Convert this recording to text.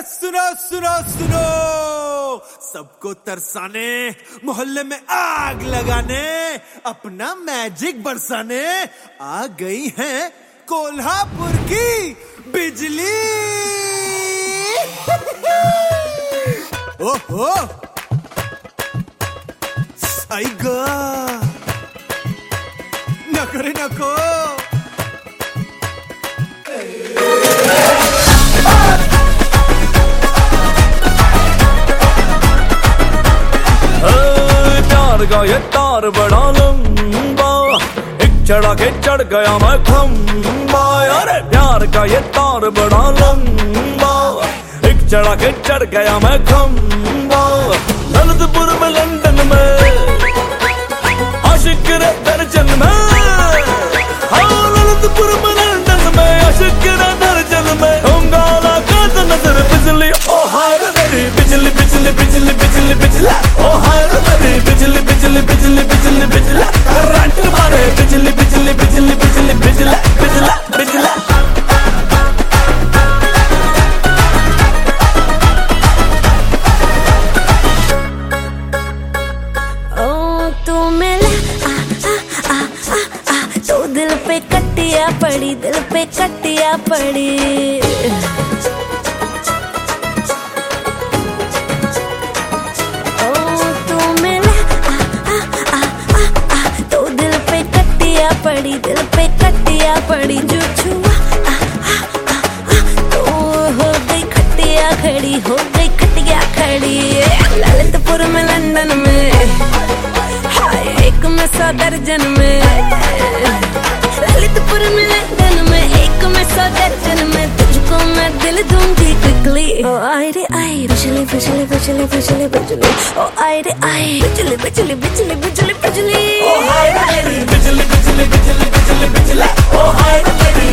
सुनो सुनो सुनो, सबको तरसाने, मोहल्ले में आग लगाने, अपना मैजिक बरसाने आ गई है कोल्हापुर की बिजली। ओहो साईगा नको रे नको। प्यार का ये तार बड़ा लंबा, एक चढ़ा के चढ़ गया मैं खंबा। अरे प्यार का ये तार बड़ा लंबा, एक चढ़ा के चढ़ गया मैं खंबा। ललितपुर में लंदन में आशिक रे दर्जन में, हाँ ललितपुर में लंदन में आशिक रे दर्जन में। होंगाला का तो नजर बिजली, ओ हाय रे बिजली बिजली बिजली बिजली बिजली, ओ हाय रे बिजली बिजली बिजली बिजली बिजली। करंट मारे बिजली बिजली बिजली बिजली बिजली बिजली बिजली। तू मिला तो दिल पे कटिया पड़ी, दिल पे कटिया पड़ी। पड़ी दिल पे कटिया पड़ी, जो छुआ तो हो गई खटिया खड़ी, हो गई खटिया खड़ी। ललितपुर में लंदन में, हाय एक में 100 दर्जन में। ललितपुर में लंदन में, एक में 100 दर्जन में। तुझको मैं दिल दूंगी क्विकली। ओ आई रे आई बिजली बिजली बिजली बिजली बिजली, ओ आई रे आई बिजली बिजली बिजली बिजली बिजली। ओ हाय रे बिजली बिजली बिजली बिजली बिजली, ओ हाय रे